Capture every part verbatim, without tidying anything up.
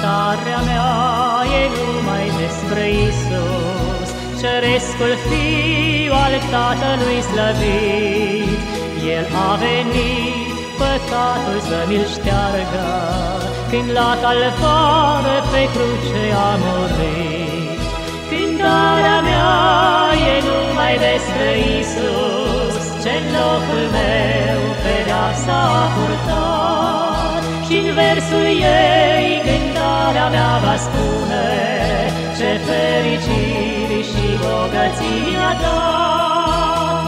Cântarea mea e numai despre Iisus, Cerescul Fiu al Tatălui slăvit. El a venit păcatul să mi-l șteargă, când la Calvar pe cruce a murit. Cântarea mea e numai despre Iisus, ce-n locul meu pedeapsa a purtat. Și-n versul ei cântarea mea va spune, ce fericiri și bogății a dat.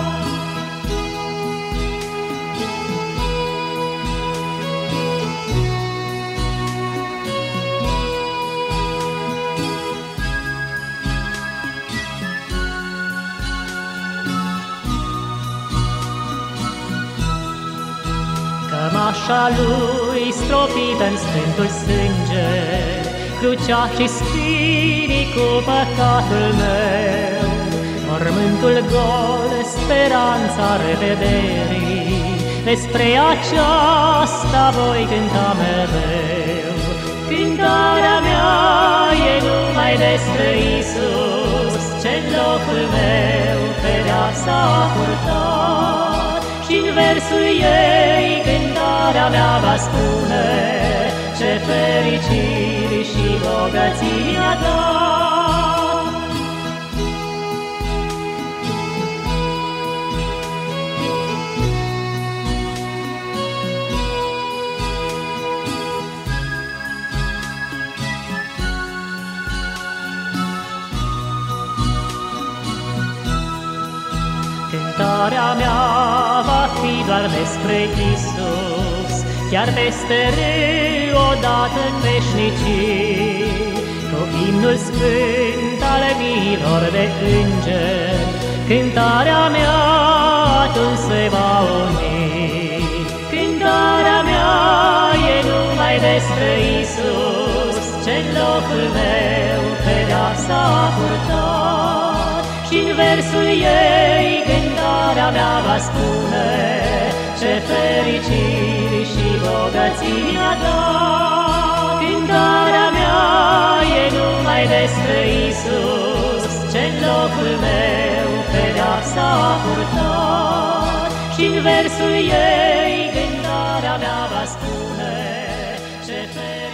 Cămașa lui stropită-n sfântul sânge, crucea și spinii cu păcatul meu, mormântul gol, speranța revederii, despre aceasta voi cânta mereu. Cântarea mea e numai despre Iisus, ce-n locul meu pedeapsa a purtat. Și-n versul ei cântarea mea va spune, ce fericiri și bogății a dat. Cântarea mea va fi doar despre Iisus, chiar peste râu odată în veșnicii, cu imnul sfânt al miilor de îngeri, cântarea mea atunci se va uni. Cântarea mea e numai despre Iisus, ce-n locul meu pedeapsa a purtat. Și-n versul ei cântarea mea va spune, ce fericiri și bogății a dat. Cântarea mea e numai despre Iisus, ce-n locul meu pedeapsa a purtat. Și-n versul ei cântarea mea va spune, ce fericiri